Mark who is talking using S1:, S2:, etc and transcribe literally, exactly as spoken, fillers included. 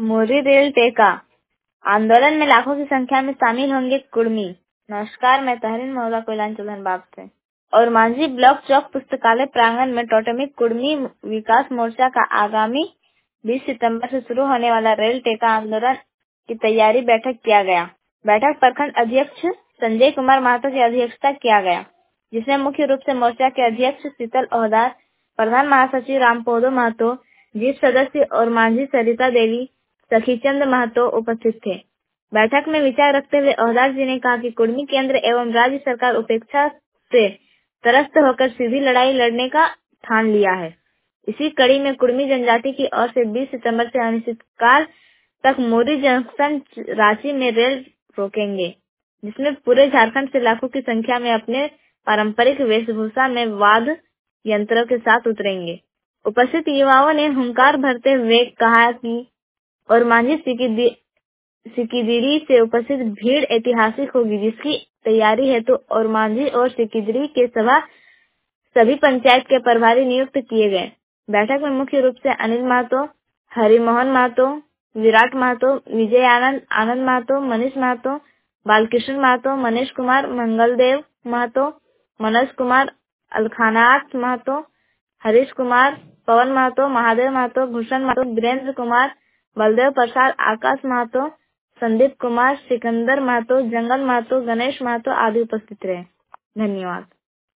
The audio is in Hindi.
S1: मोरी रेल टेका आंदोलन में लाखों की संख्या में शामिल होंगे कुर्मी। नमस्कार, मैं तहरीन मौला कोयलांचल धनबाद से। और मांझी ब्लॉक चौक पुस्तकालय प्रांगण में टोटमिक कुर्मी विकास मोर्चा का आगामी बीस सितंबर से शुरू होने वाला रेल टेका आंदोलन की तैयारी बैठक किया गया। बैठक प्रखंड अध्यक्ष संजय कुमार महतो की अध्यक्षता किया गया, जिसमें मुख्य रूप से मोर्चा के अध्यक्ष शीतल ओहदार, प्रधान महासचिव रामपोदो महतो, जीत सदस्य और मांझी सरिता देवी, सखीचंद महतो उपस्थित थे। बैठक में विचार रखते हुए ओहदार जी ने कहा कि कुर्मी केंद्र एवं राज्य सरकार उपेक्षा से त्रस्त होकर सीधी लड़ाई लड़ने का ठान लिया है। इसी कड़ी में कुर्मी जनजाति की ओर से बीस सितंबर से अनिश्चितकाल तक मोरी जंक्शन रांची में रेल रोकेंगे, जिसमें पूरे झारखंड से लाखों की संख्या में अपने पारंपरिक वेशभूषा में वाद्य यंत्रों के साथ उतरेंगे। उपस्थित युवाओं ने हुंकार भरते हुए कहा कि और मांझी सिकिदिरी से उपस्थित भीड़ ऐतिहासिक होगी, जिसकी तैयारी हेतु तो और मांझी और सिकिदिरी के सभा सभी पंचायत के प्रभारी नियुक्त किए गए। बैठक में मुख्य रूप से अनिल महतो, हरिमोहन महतो, विराट महतो, विजय आनंद, आनंद महतो, मनीष महतो, बालकृष्ण महतो, मनीष कुमार, मंगलदेव महतो, मनोज कुमार, अलखानाथ महतो, हरीश कुमार, पवन महतो, महादेव महतो, भूषण महतो, वीरेंद्र कुमार, बलदेव प्रसाद, आकाश महतो, संदीप कुमार, सिकंदर महतो, जंगल महतो, गणेश महतो आदि उपस्थित रहे। धन्यवाद।